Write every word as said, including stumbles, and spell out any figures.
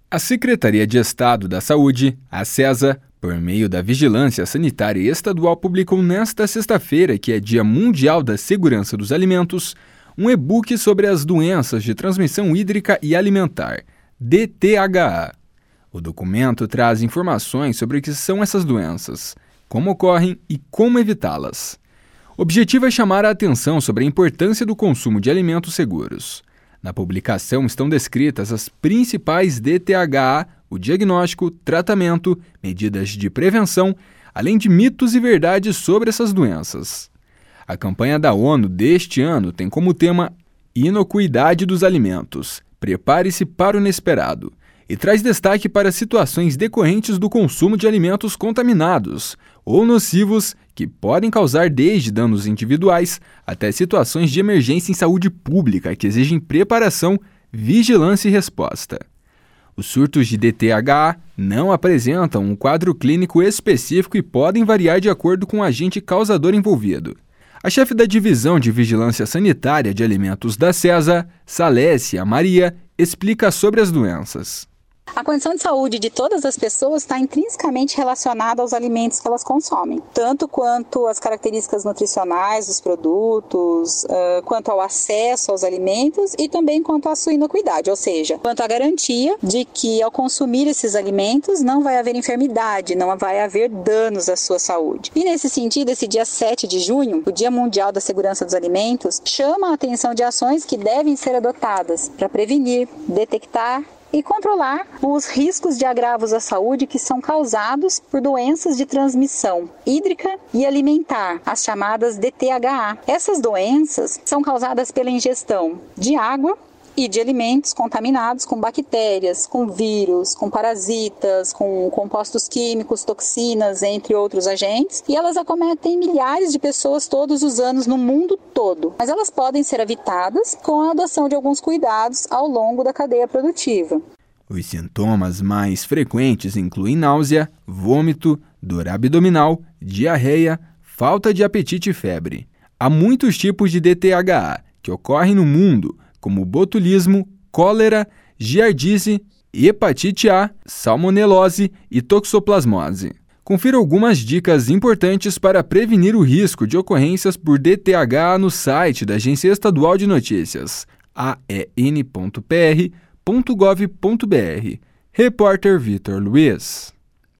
A Secretaria de Estado da Saúde, a SESA, por meio da Vigilância Sanitária Estadual, publicou nesta sexta-feira, que é Dia Mundial da Segurança dos Alimentos, um e-book sobre as doenças de transmissão hídrica e alimentar, D T H A. O documento traz informações sobre o que são essas doenças, como ocorrem e como evitá-las. O objetivo é chamar a atenção sobre a importância do consumo de alimentos seguros. Na publicação estão descritas as principais D T H A, o diagnóstico, tratamento, medidas de prevenção, além de mitos e verdades sobre essas doenças. A campanha da ONU deste ano tem como tema Inocuidade dos Alimentos, prepare-se para o inesperado, e traz destaque para situações decorrentes do consumo de alimentos contaminados ou nocivos que podem causar desde danos individuais até situações de emergência em saúde pública que exigem preparação, vigilância e resposta. Os surtos de D T H A não apresentam um quadro clínico específico e podem variar de acordo com o agente causador envolvido. A chefe da Divisão de Vigilância Sanitária de Alimentos da SESA, Salécia Maria, explica sobre as doenças. A condição de saúde de todas as pessoas está intrinsecamente relacionada aos alimentos que elas consomem, tanto quanto as características nutricionais dos produtos, uh, quanto ao acesso aos alimentos e também quanto à sua inocuidade, ou seja, quanto à garantia de que ao consumir esses alimentos não vai haver enfermidade, não vai haver danos à sua saúde. E nesse sentido, esse dia sete de junho, o Dia Mundial da Segurança dos Alimentos, chama a atenção de ações que devem ser adotadas para prevenir, detectar e controlar os riscos de agravos à saúde que são causados por doenças de transmissão hídrica e alimentar, as chamadas D T H A. Essas doenças são causadas pela ingestão de água e de alimentos contaminados com bactérias, com vírus, com parasitas, com compostos químicos, toxinas, entre outros agentes, e elas acometem milhares de pessoas todos os anos no mundo todo. Mas elas podem ser evitadas com a adoção de alguns cuidados ao longo da cadeia produtiva. Os sintomas mais frequentes incluem náusea, vômito, dor abdominal, diarreia, falta de apetite e febre. Há muitos tipos de D T H A que ocorrem no mundo, como botulismo, cólera, giardíase, hepatite A, salmonelose e toxoplasmose. Confira algumas dicas importantes para prevenir o risco de ocorrências por D T H A no site da Agência Estadual de Notícias, a e n ponto p r ponto gov ponto b r. Repórter Vitor Luiz.